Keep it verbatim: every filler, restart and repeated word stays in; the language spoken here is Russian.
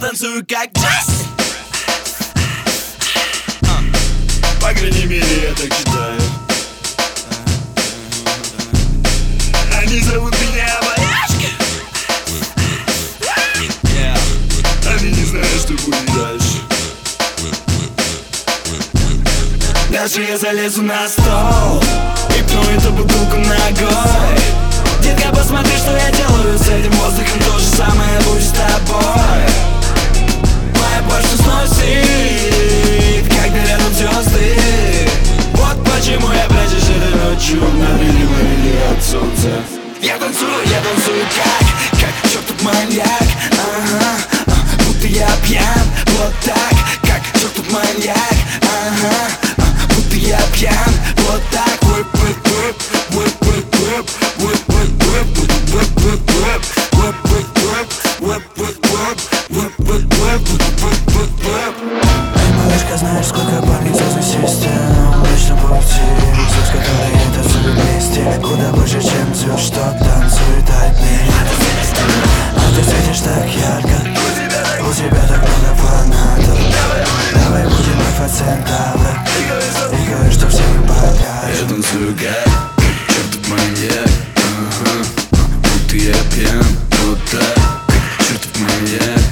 танцую как джаз. По крайней мере, я так считаю. Они зовут меня Боячка. Они не знают, что будет дальше. Дальше я залезу на стол и пну эту бутылку ногой. Детка, посмотри, что я делаю с этим воздухом. То же самое будет с тобой. Моя почта сносит, когда рядом звезды. Вот почему я прячусь этой ночью на мили от солнца. Я танцую, я танцую как, как чертов маньяк. Ага, а, будто я пьян, вот так, как чертов маньяк. Ага, а, будто я пьян, вот так. Whip, whip, whip, whip, whip, whip, whip, whip, whip, whip, whip, whip, whip, whip, whip, whip, whip, whip, whip, whip. Эй, малышка, знаешь, сколько парней звездный систем в вечном пути, звезд, которые танцуют вместе, куда больше, чем звезд, что танцуют одни. А ты светишь так ярко, у тебя так много фанатов. Давай будем альфа-центавры и говори, что все мы покажем. Я танцую как чертов маньяк. Ага, будто я пьян, вот так, как чертов маньяк.